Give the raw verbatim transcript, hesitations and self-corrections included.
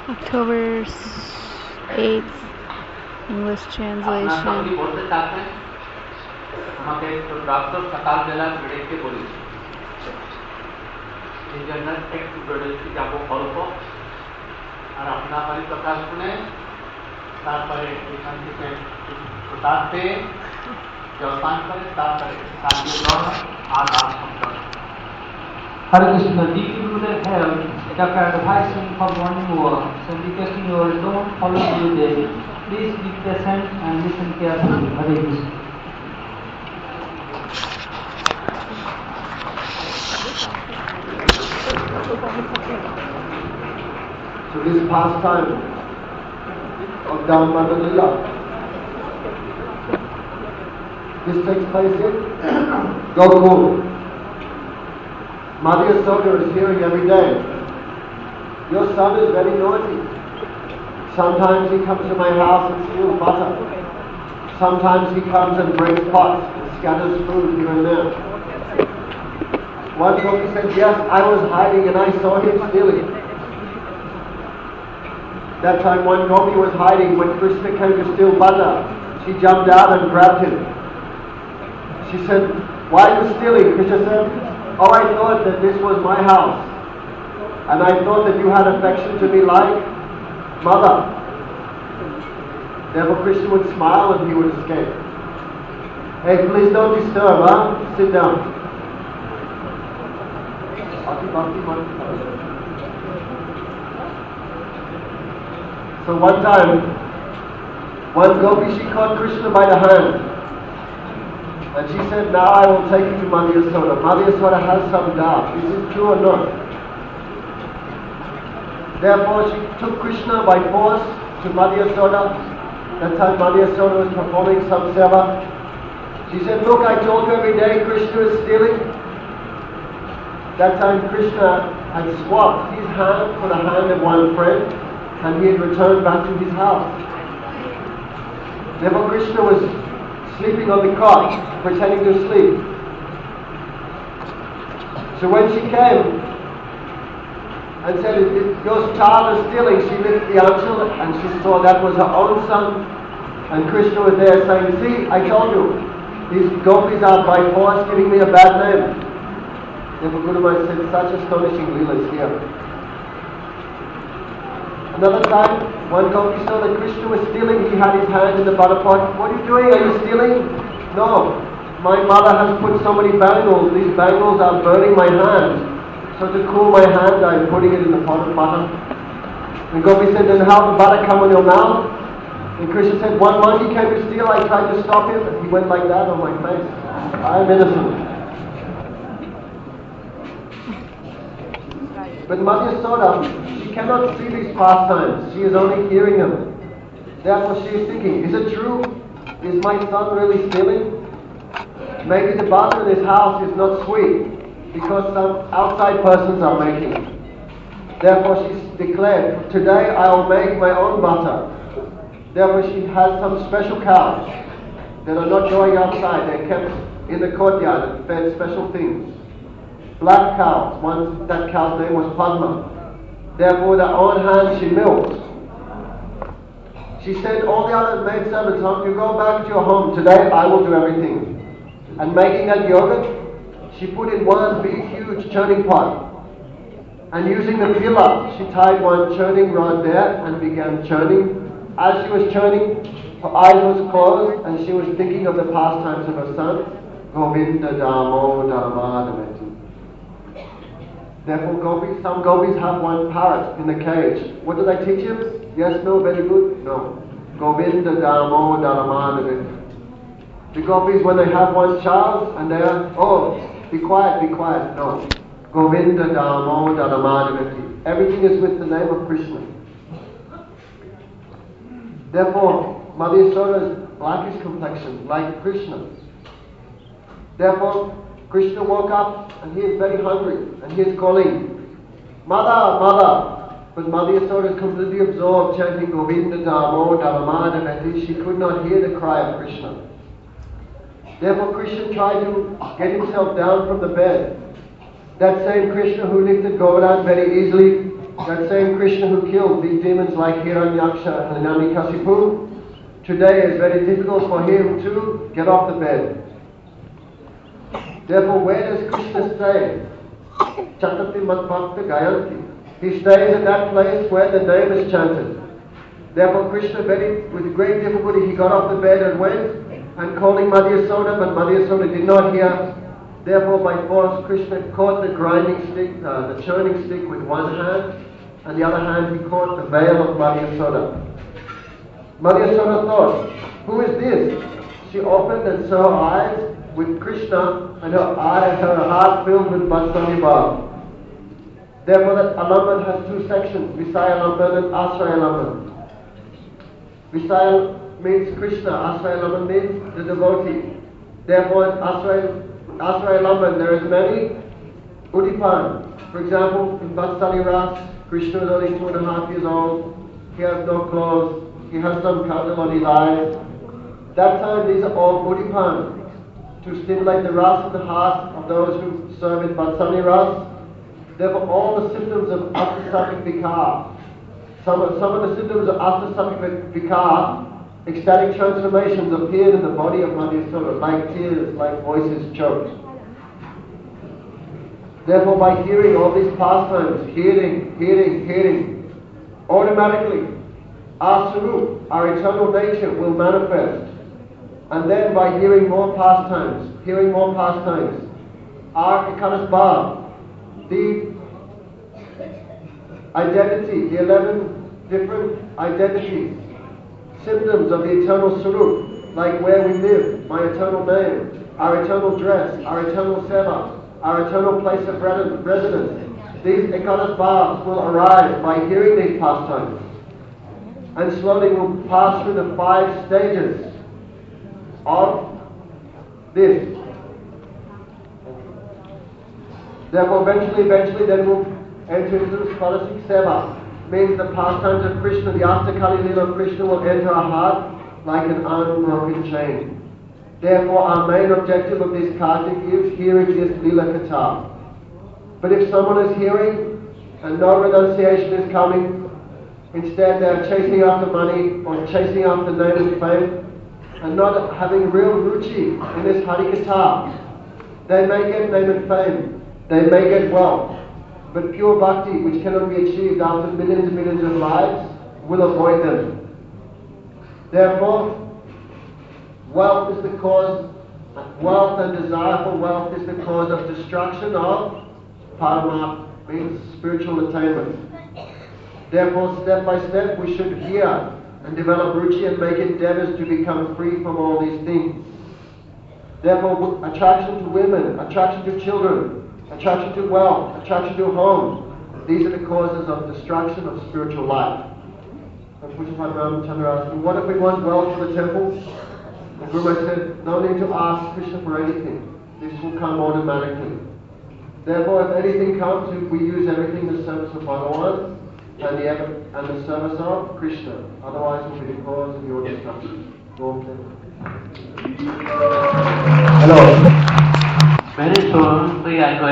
October eighth, English translation. আমাকে তো doctor সকালবেলা বেড়েকে বলেছি এই জন্য একটু বেড়েছি যাবো অল্প আর আপনার বাড়ি কথা শুনে তারপরে এখান থেকে প্রতাপ পেয়ে জলপান করে তারপরে আর আর Hare Krishna, deep into their health, Doctor advising for morning walk, so requesting you don't follow you there. Please be present and listen carefully. Hare Krishna. So this pastime of Dhamma Lila, this takes place in Gokul. Mother Yasoda is hearing every day, your son is very naughty. Sometimes he comes to my house and steals butter. Sometimes he comes and breaks pots and scatters food here and there. One Gopi said, yes, I was hiding and I saw him stealing. That time one Gopi was hiding when Krishna came to steal butter. She jumped out and grabbed him. She said, why are you stealing? Krishna said, oh, I thought that this was my house. And I thought that you had affection to me like mother. Therefore Krishna would smile and he would escape. Hey, please don't disturb, huh? Sit down. So one time, one Gopi, she caught Krishna by the hand. And she said, now I will take you to Mother Yasoda. Mother Yasoda has some doubt. Is it true or not? Therefore she took Krishna by force to Mother Yasoda. That time Mother Yasoda was performing some seva. She said, look, I told you every day Krishna is stealing. That time Krishna had swapped his hand for the hand of one friend and he had returned back to his house. Therefore Krishna was sleeping on the cot, pretending to sleep. So when she came and said, your child is stealing, she lifted the anchal and she saw that was her own son. And Krishna was there saying, see, I told you, these gopis are by force giving me a bad name. Therefore Guru Maharaj said, such astonishing leelas here. Another time, one gopi saw that Krishna was stealing. He had his hand in the butter pot. What are you doing? Are you stealing? No. My mother has put so many bangles. These bangles are burning my hand. So to cool my hand, I'm putting it in the pot of butter. And Gopi said, then how the butter come on your mouth? And Krishna said, one monkey came to steal. I tried to stop him. And he went like that on my face. I am innocent. But Mother Yasoda, she cannot see these pastimes. She is only hearing them. Therefore she is thinking, is it true? Is my son really stealing? Maybe the butter in his house is not sweet because some outside persons are making it. Therefore she declared, today I will make my own butter. Therefore she has some special cows that are not going outside. They're kept in the courtyard and fed special things. Black cows, one, that cow's name was Padma. Therefore with her own hands she milked. She said, all the other maid servants home, you go back to your home, today I will do everything. And making that yogurt, she put in one big huge churning pot. And using the pillar, she tied one churning rod there and began churning. As she was churning, her eyes was closed and she was thinking of the pastimes of her son, Govinda Damo Dhammadameti. Therefore, gopis, some gopis have one parrot in the cage. What do they teach him? Yes, no, very good? No. Govinda Damo Dhammadameti. The gopis, when they have one child and they are, oh, be quiet, be quiet. No. Govinda Damo Dhammadameti. Everything is with the name of Krishna. Therefore, Mother Yasoda is blackish complexion, like Krishna. Therefore, Krishna woke up and he is very hungry and he is calling, Mother, Mother. But Mother Yasoda is completely absorbed chanting Govinda Damo Dhammadameti. She could not hear the cry of Krishna. Therefore Krishna tried to get himself down from the bed. That same Krishna who lifted Govardhan very easily, that same Krishna who killed big demons like Hiranyaksha and Hiranyakasipu, today is very difficult for him to get off the bed. Therefore, where does Krishna stay? Chatati Matbhakta Gayanti. He stays at that place where the name is chanted. Therefore, Krishna, very, with great difficulty, he got off the bed and went and calling Madhya Yasoda, but Madhya Yasoda did not hear. Therefore, by force, Krishna caught the grinding stick, uh, the churning stick with one hand, and the other hand he caught the veil of Madhya Yasoda. Madhya Yasoda thought, who is this? She opened and saw her eyes with Krishna, and her eyes, her heart filled with Vatsalya Bhav. Therefore, that alamban has two sections, Visaya alamban and Asraya alamban. Visaya means Krishna, Asraya alamban means the devotee. Therefore, in Asraya, Asraya alamban there is many udipan. For example, in Vatsalya Ras, Krishna is only two and a half years old. He has no clothes. He has some candle on his eyes. That time, these are all udipan to stimulate the ras of the heart of those who serve in Vatsalya Ras. Therefore, all the symptoms of Astasattvic Vikar, some of, some of the symptoms of Astasattvic Vikar, ecstatic transformations appeared in the body of Madhya Yasoda, like tears, like voices choked. Therefore, by hearing all these pastimes, hearing, hearing, hearing, automatically, our Sarup, our eternal nature, will manifest. And then by hearing more pastimes, hearing more pastimes, our Ekadas Bhav, the identity, the eleven different identities, symptoms of the eternal Sarup, like where we live, my eternal name, our eternal dress, our eternal seva, our eternal place of residence. These Ekadas Bhavs will arise by hearing these pastimes, and slowly will pass through the five stages of this. Therefore, eventually, eventually, then we'll enter into the scholastic seva. Means the pastimes of Krishna, the Astakali Lila of Krishna will enter our heart like an unbroken chain. Therefore, our main objective of this Kartik is hearing this Lila Katha. But if someone is hearing and no renunciation is coming, instead they are chasing after money or chasing after name and fame, and not having real ruchi in this Harikatha, they may get name and fame, they may get wealth, but pure bhakti, which cannot be achieved after millions and millions of lives, will avoid them. Therefore, wealth is the cause, wealth and desire for wealth is the cause of destruction of paramarth, means spiritual attainment. Therefore, step by step, we should hear and develop ruchi and make endeavors to become free from all these things. Therefore, attraction to women, attraction to children, attraction to wealth, attraction to homes, these are the causes of destruction of spiritual life. And Pujapad Ramachandra asked, what if we want wealth for the temple? The Guru Maharaj said, no need to ask Krishna for anything. This will come automatically. Therefore, if anything comes, we use everything in the service of Bhagavan and the, and the service of Krishna. Otherwise, it will be the cause of your destruction. Hello. Very soon we are going